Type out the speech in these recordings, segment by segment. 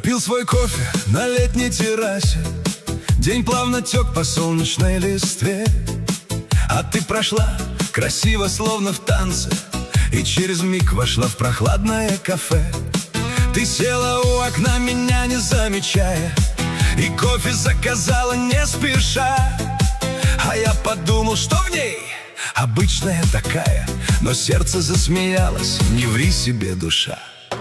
пил свой кофе на летней террасе. День плавно тек по солнечной листве, а ты прошла красиво, словно в танце, и через миг вошла в прохладное кафе. Ты села у окна, меня не замечая, и кофе заказала не спеша. А я подумал, что в ней обычная такая, но сердце засмеялось: не ври себе, душа.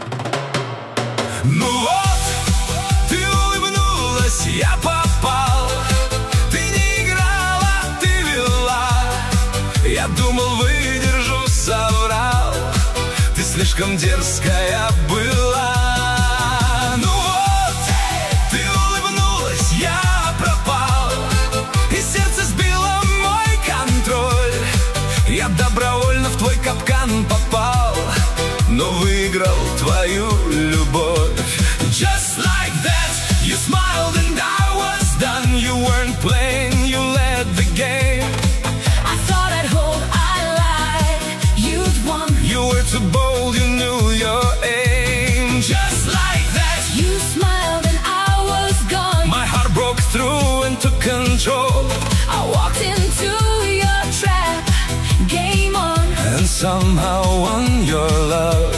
Ну вот, ты улыбнулась, я попал. Ты не играла, ты вела. Я думал, выдержу, соврал. Ты слишком дерзкая была. Ну вот, ты улыбнулась, я пропал, и сердце сбило мой контроль. Я добровольно в твой капкан попал, но выиграл твою любовь. Just like that, you smiled and I was done. You weren't playing, you led the game. I thought I'd hold, I lied, you'd won. You were too bold, you knew your aim. Just like that, You smiled and I was gone. my heart broke through and took control. I walked into your trap, game on. And somehow won your love.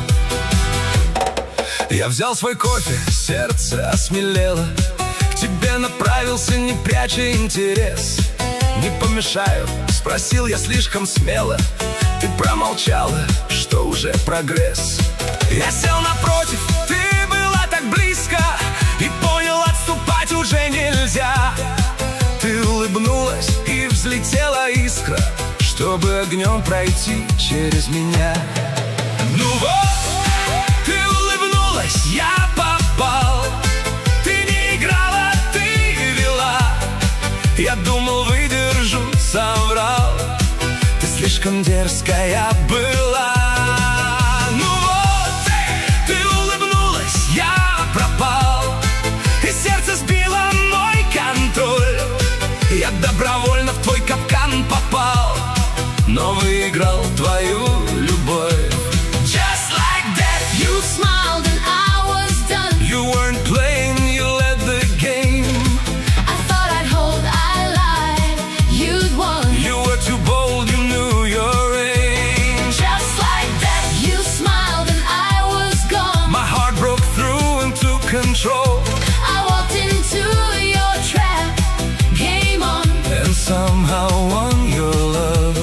Я взял свой кофе, сердце осмелело, к тебе направился, не пряча интерес. Не помешаю, спросил я слишком смело. Ты промолчала, что уже прогресс. Я сел напротив, ты была так близко, и понял, отступать уже нельзя. Ты улыбнулась, и взлетела искра, чтобы огнем пройти через меня. Ну вот, ты улыбнулась, я попал. Ты не играла, ты вела. Я думал, выдержу, соврал. Ты слишком дерзкая была. Ну вот, ты улыбнулась, я пропал, и сердце сбило мой контроль. Я добровольно в твой капкан попал, но выиграл твою любовь. Just like that, You smiled and I was done. you weren't playing, you led the game. I thought I'd hold, I lied, you'd won. You were too bold, you knew your aim. Just like that, you smiled and I was gone. My heart broke through and took control. I walked into your trap, game on. And somehow won your love.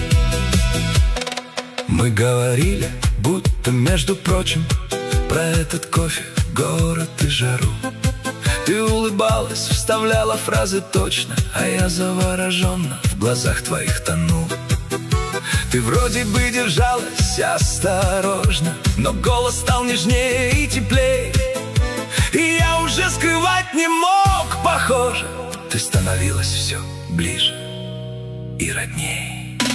Мы говорили, будто между прочим, про этот кофе, город и жару. Ты улыбалась, вставляла фразы точно, а я завороженно в глазах твоих тонул. Ты вроде бы держалась осторожно, но голос стал нежнее и теплее, и я уже скрывать не мог, похоже. Ты становилась все ближе и роднее.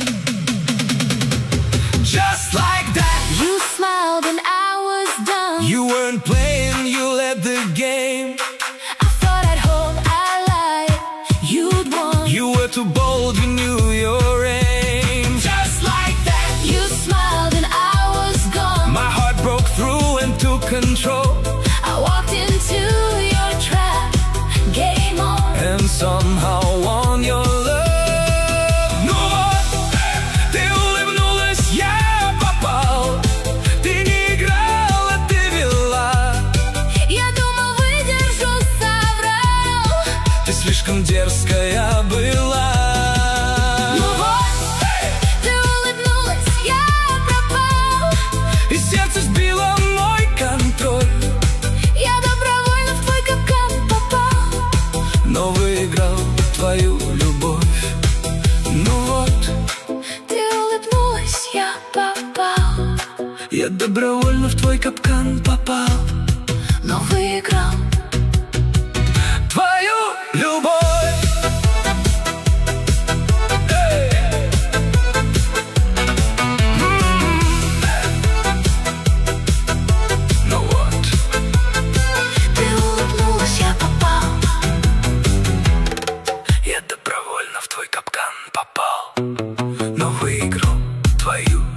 Just like that, You smiled and I was done. you weren't playing, you led the game. I thought I'd hold, I lied, you'd won. You were too bold, you knew your aim. Just like that, You smiled and I was gone. my heart broke through and took control. I walked into your trap, game on. And somehow won your love. Ну вот, ты улыбнулась, я попал. Ты не играла, ты вела. Я думал, выдержу, соврал. Ты слишком дерзкая была. Ну вот, ты улыбнулась, я пропал. И сердце сбило мой контроль, Я добровольно в твой капкан попал. но выиграл твою любовь. Ну вот, Ты улыбнулась, я попал. я добровольно в твой капкан попал, Но выиграл. твою любовь. Эй! Ну вот, Ты улыбнулась, я попал. я добровольно в твой капкан попал, но выиграл твою